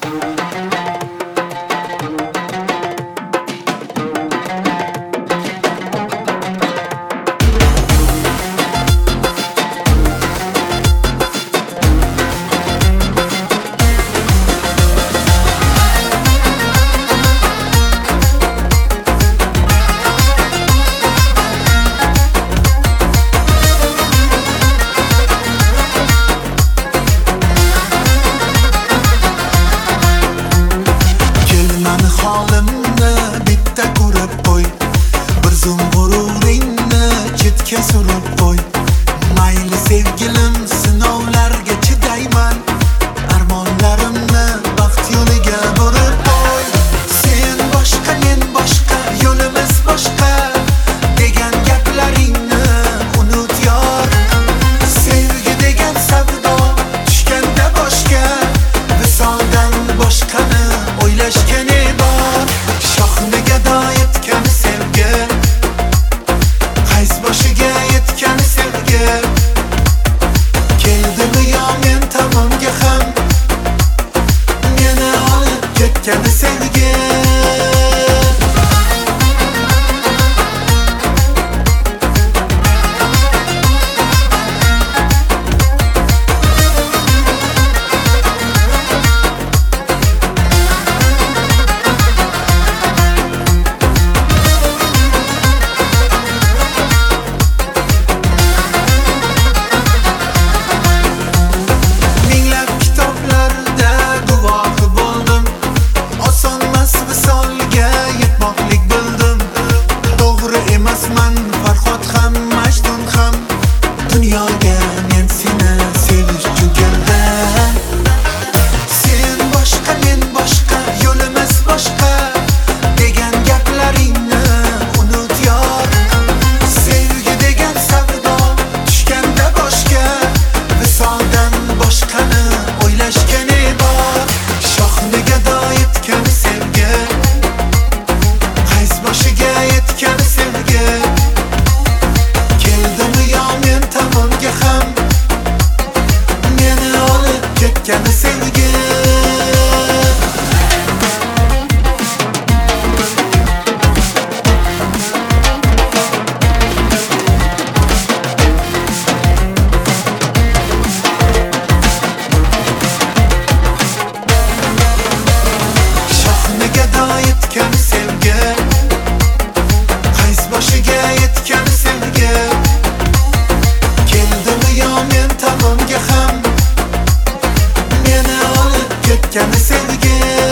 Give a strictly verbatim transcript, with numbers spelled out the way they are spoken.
Holimni bitta ko'rib qo'y, bir zum g'ururingni chetga surib qo'y. Mayli sevgilim, sinovlarga chidayman, armonlarimni baxt yo'liga borib qo'y. Sen boshqa, men boshqa, yo'limiz boshqa degan gaplaringni unut yor. Sevgi degan savdo tushganda boshga, visoldan boshqani o'ylashga ne bor? Shohniga yetgan sevgi, qays boshiga yetgan sevgi, keldimi yo men tomonga ham meni olib ketgan sevgi. Emasman Farhod ham, Majdun ham, dunyoga men seni sevish uchun keldim. Sen boshqa, men boshqa, yo'limiz boshqa degan gaplaringni unut yor. Sevgi degan savdo tushganda boshga, visoldan boshqani o'ylashga ne bor? Shohniga yetgan sevgi, qays boshiga yetgan sevgi, keldimi yo men tomonga ham meni olib ketgan sevgi. Shohniga yetgan sevgi, qays boshiga yetgan sevgi, keldimi yo men tomonga ham meni olib ketgan sevgi.